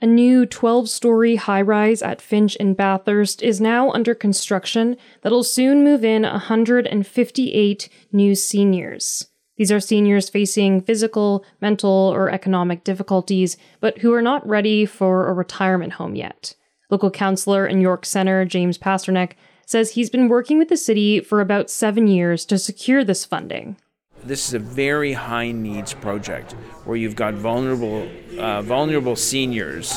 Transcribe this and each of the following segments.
A new 12-story high-rise at Finch in Bathurst is now under construction that'll soon move in 158 new seniors. These are seniors facing physical, mental, or economic difficulties, but who are not ready for a retirement home yet. Local councillor in York Centre, James Pasternak, says he's been working with the city for about 7 years to secure this funding. This is a very high needs project where you've got vulnerable seniors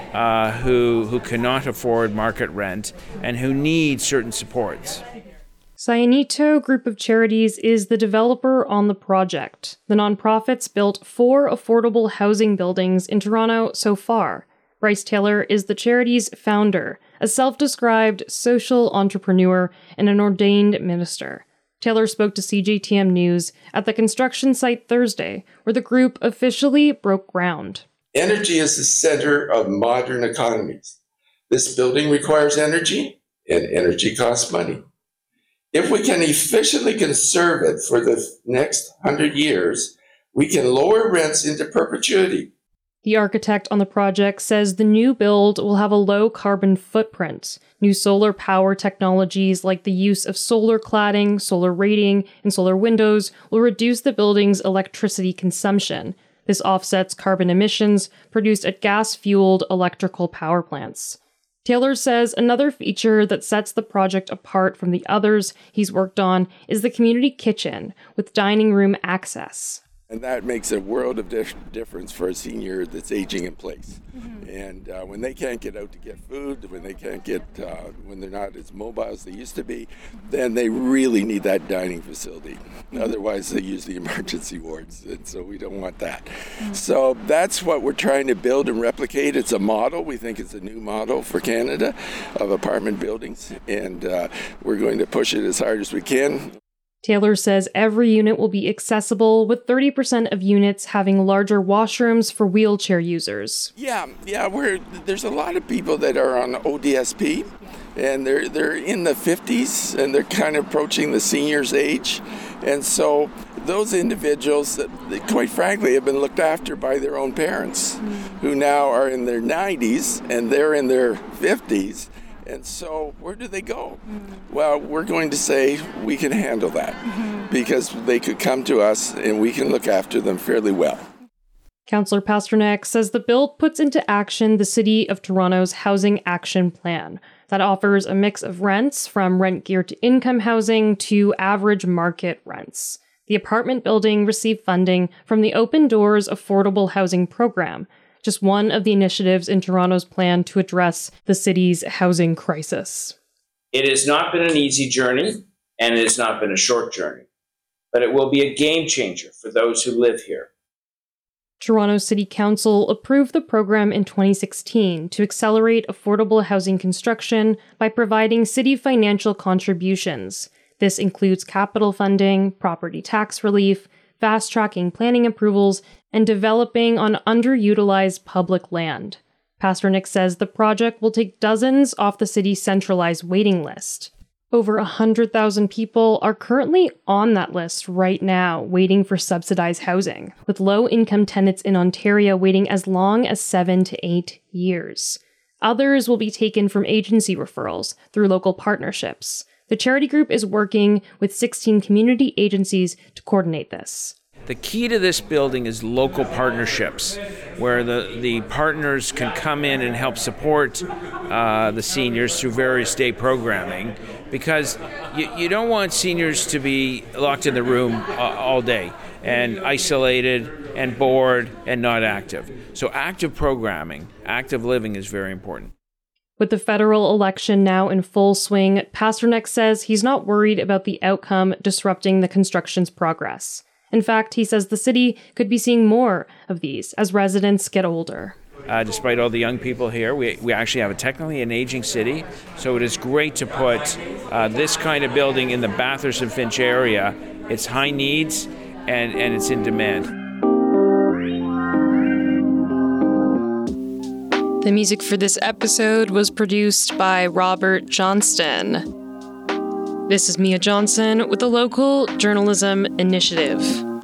who cannot afford market rent and who need certain supports. Sayanito Group of Charities is the developer on the project. The nonprofits built 4 affordable housing buildings in Toronto so far. Bryce Taylor is the charity's founder, a self-described social entrepreneur and an ordained minister. Taylor spoke to CJTM News at the construction site Thursday, where the group officially broke ground. Energy is the center of modern economies. This building requires energy, and energy costs money. If we can efficiently conserve it for the next 100 years, we can lower rents into perpetuity. The architect on the project says the new build will have a low carbon footprint. New solar power technologies like the use of solar cladding, solar rating, and solar windows will reduce the building's electricity consumption. This offsets carbon emissions produced at gas-fueled electrical power plants. Taylor says another feature that sets the project apart from the others he's worked on is the community kitchen with dining room access. And that makes a world of difference for a senior that's aging in place. Mm-hmm. And when they can't get out to get food, when they can't get, when they're not as mobile as they used to be, then they really need that dining facility. Mm-hmm. Otherwise, they use the emergency wards, and so we don't want that. Mm-hmm. So that's what we're trying to build and replicate. It's a model. We think it's a new model for Canada of apartment buildings, and we're going to push it as hard as we can. Taylor says every unit will be accessible, with 30% of units having larger washrooms for wheelchair users. Yeah, there's a lot of people that are on ODSP, and they're in the 50s, and they're kind of approaching the seniors' age. And so those individuals, that quite frankly, have been looked after by their own parents, who now are in their 90s, and they're in their 50s. And so where do they go? Mm-hmm. Well, we're going to say we can handle that because they could come to us and we can look after them fairly well. Councillor Pasternak says the bill puts into action the City of Toronto's Housing Action Plan that offers a mix of rents from rent-geared to income housing to average market rents. The apartment building received funding from the Open Doors Affordable Housing Program, just one of the initiatives in Toronto's plan to address the city's housing crisis. It has not been an easy journey, and it has not been a short journey, but it will be a game changer for those who live here. Toronto City Council approved the program in 2016 to accelerate affordable housing construction by providing city financial contributions. This includes capital funding, property tax relief, fast-tracking planning approvals, and developing on underutilized public land. Pasternak says the project will take dozens off the city's centralized waiting list. Over 100,000 people are currently on that list right now, waiting for subsidized housing, with low-income tenants in Ontario waiting as long as 7 to 8 years. Others will be taken from agency referrals through local partnerships. The charity group is working with 16 community agencies to coordinate this. The key to this building is local partnerships, where the partners can come in and help support the seniors through various day programming, because you don't want seniors to be locked in the room all day and isolated and bored and not active. So active programming, active living is very important. With the federal election now in full swing, Pasternak says he's not worried about the outcome disrupting the construction's progress. In fact, he says the city could be seeing more of these as residents get older. Despite all the young people here, we actually have technically an aging city, so it is great to put this kind of building in the Bathurst and Finch area. It's high needs and it's in demand. The music for this episode was produced by Robert Johnston. This is Mia Johnson with the Local Journalism Initiative.